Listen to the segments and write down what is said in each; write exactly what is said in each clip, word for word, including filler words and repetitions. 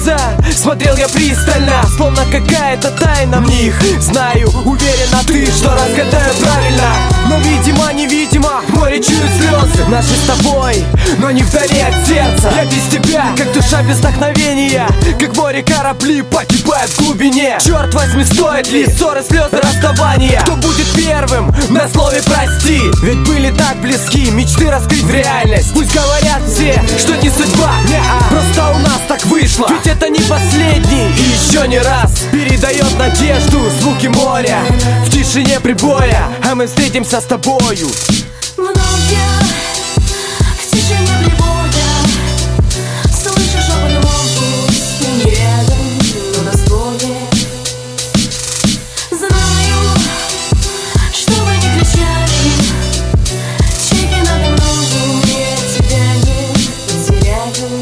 глаза смотрел я пристально, словно какая-то тайна в них. Знаю, уверена ты, что разгадаю правильно, но видимо, невидимо, море чует слезы наши с тобой, но не вдали от сердца. Я без тебя, как душа без вдохновения, как море корабли погибают в глубине. Черт возьми, стоит ли ссоры, слезы, расставания? Кто будет первым на слове прости? Ведь были так близки, мечты раскрыть в реальность. Пусть говорят все, что не судьба, не-а, просто у нас так вышло. Ведь это не последний и еще не раз передает надежду звуки моря в тишине прибоя, а мы встретимся с тобою вновь я в тишине прибоя слышу шепот воздух, ты не рядом, но на звоне. Знаю, что вы не кричали, чеки надо мною, я тебя не потеряю.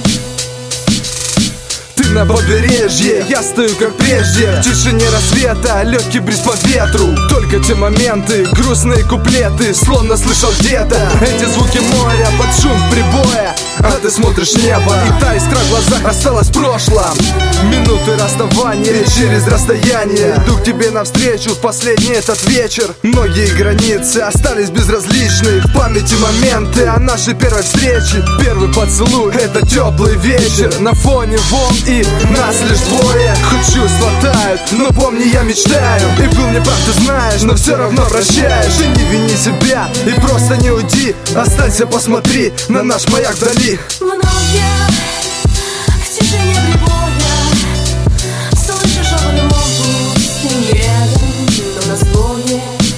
Ты на побережье, я стою как прежде, в тишине рассвета, легкий бриз по ветру. Только те моменты, грустные куплеты, словно слышал где-то эти звуки моря под шум прибоя. А ты смотришь небо, и та искра в глазах осталась в прошлом. Минуты расставания через расстояние, иду к тебе навстречу в последний этот вечер. Многие границы остались безразличны, в памяти моменты о нашей первой встрече. Первый поцелуй — это теплый вечер, на фоне волн и нас лишь двое. Хоть чувства тают, но помни, я мечтаю. И был неправ, ты знаешь, но все равно прощаешь. Ты не вини себя и просто не уйди, останься, посмотри на наш маяк вдали. Вновь я в тишине прибоя слышу шепот воздух, ты не рядом, но на звоне.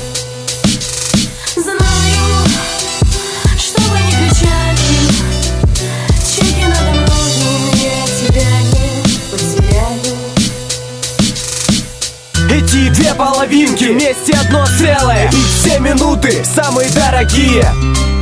Знаю, что вы не кричали, чеки надо мною, я тебя не потеряю. Эти две половинки вместе одно целое, и все минуты самые дорогие.